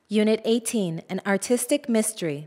Unit 18, An Artistic Mystery.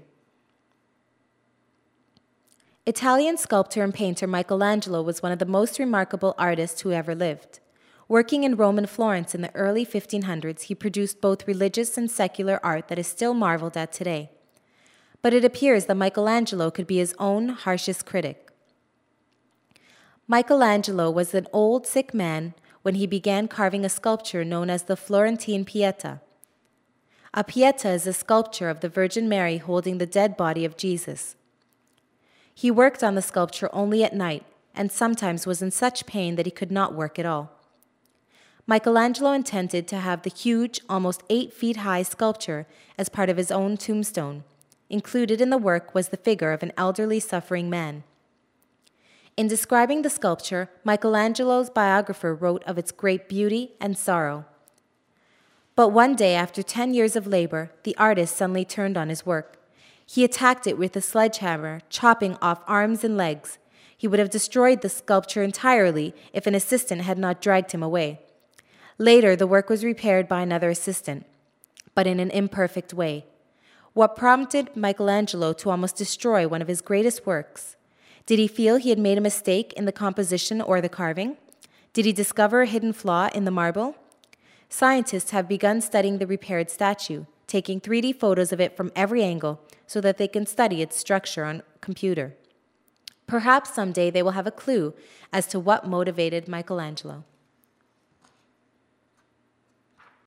Italian sculptor and painter Michelangelo was one of the most remarkable artists who ever lived. Working in Rome and Florence in the early 1500s, he produced both religious and secular art that is still marveled at today. But it appears that Michelangelo could be his own harshest critic. Michelangelo was an old, sick man when he began carving a sculpture known as the Florentine Pieta. A Pieta is a sculpture of the Virgin Mary holding the dead body of Jesus. He worked on the sculpture only at night, and sometimes was in such pain that he could not work at all. Michelangelo intended to have the huge, almost 8 feet high sculpture as part of his own tombstone. Included in the work was the figure of an elderly, suffering man. In describing the sculpture, Michelangelo's biographer wrote of its great beauty and sorrow. But one day, after 10 years of labor, the artist suddenly turned on his work. He attacked it with a sledgehammer, chopping off arms and legs. He would have destroyed the sculpture entirely if an assistant had not dragged him away. Later, the work was repaired by another assistant, but in an imperfect way. What prompted Michelangelo to almost destroy one of his greatest works? Did he feel he had made a mistake in the composition or the carving? Did he discover a hidden flaw in the marble? Scientists have begun studying the repaired statue, taking 3D photos of it from every angle so that they can study its structure on a computer. Perhaps someday they will have a clue as to what motivated Michelangelo.